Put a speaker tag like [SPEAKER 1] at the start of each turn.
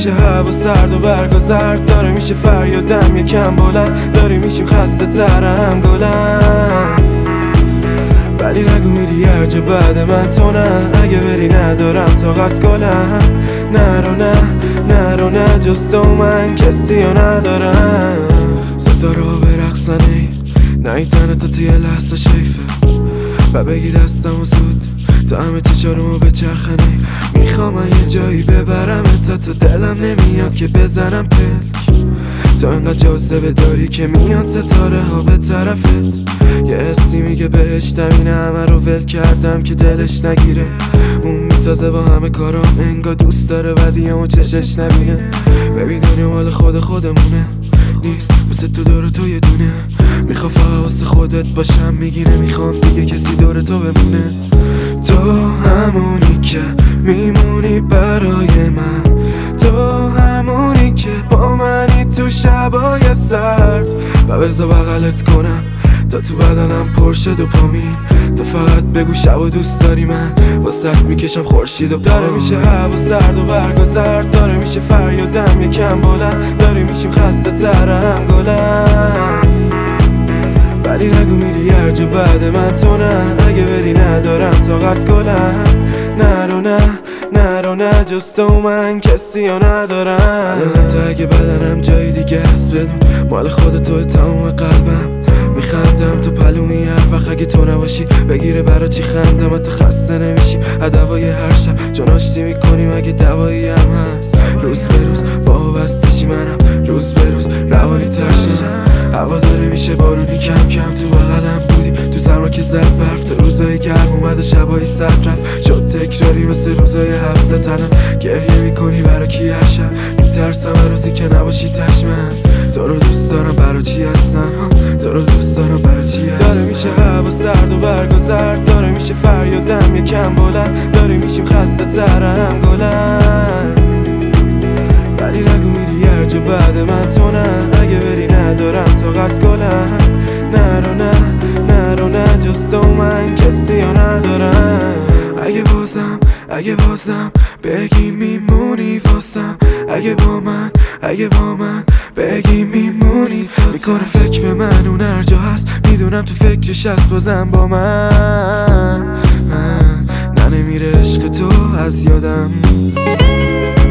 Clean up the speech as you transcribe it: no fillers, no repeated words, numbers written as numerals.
[SPEAKER 1] میشه هوا سرد و برگا زرد، داره میشه فریادم یکم بلند، داری میشیم خسته ترم گلم. ولی نگو میری هر جا بعد من تو نه، اگه بری ندارم طاقت گلم. نرو نه جز تو من کسی رو ندارم. ستاره ها برقصن ای نیدن تا توی لحظه شیفه و بگی دستم و زود تا همه چشارمو بچرخنه. میخوام من یه جایی ببرم تا تو دلم نمیاد که بزنم پلک. تو انقدر جاذبه داری که میان ستاره ها به طرفت. یه حسی میگه بهشتم اینه همه رو ول کردم که دلش نگیره. اون میسازه با همه کارام انگار دوست داره ودیامو چشش نبینه. ببین دنیا مال خودمونه نیست واسه تو دور تو یه دونه. میخوا فقط واسه خودت باشم میگی نمیخوام دیگه کسی دور تو بمونه. تو همونی که میمونی برای من، تو همونی که با منی تو شبای سرد و بذار بغلت کنم تا تو بدنم پرشه دوپامین. تو فقط بگو شب و دوست داری من واسه میکشم خورشید و داره میشه هوا سرد و برگا زرد، داره میشه فریادم یکم بلند، داری میشیم خسته ترم گلم. ولی نگو میری هر جا بعد من تو نه، اگه بری ندارم طاقت گلم. نرو نه جز تو من کسی رو ندارم. تو اگه بدنم جای دیگه هست بدون مال خودتو تمام قلبم. میخندم تو پلومی هر وقت اگه تو نباشی بگیره برا چی خندم تو خسته نمیشی هدوای هر شب چون آشتی میکنیم اگه دوایی هم هست. روز به روز وابستشی منم روز به روز روانی تر شدم. هوا داره میشه بارونی کم کم تو بغلم بودی تو سرما که زد برف. تو روزای گرم اومد و شبای سرد رفت شد تکراری مثل روزای هفته تنم گریه میکنی برا کی هر شب. میترسم هر روزی که نباشی تشمن. تو رو دوست دارم برا چی هستم، تو رو دوست دارم برا چی هستم. داره میشه هوا سرد و برگا زرد، داره میشه فریادم یکم بلند، داری میشیم خسته ترم گلم. ولی نگو میری هر جا بعد من تو نه، اگه بری ندارم طاقت گلم. نرو نه جز تو من کسی رو ندارم. اگه بازم بگی میمونی واسم، اگه با من بگی میمونی تا میکنه فکر به من اون هر جا هست. میدونم تو فکرش هست بازم با من. نه نمیره عشق تو از یادم.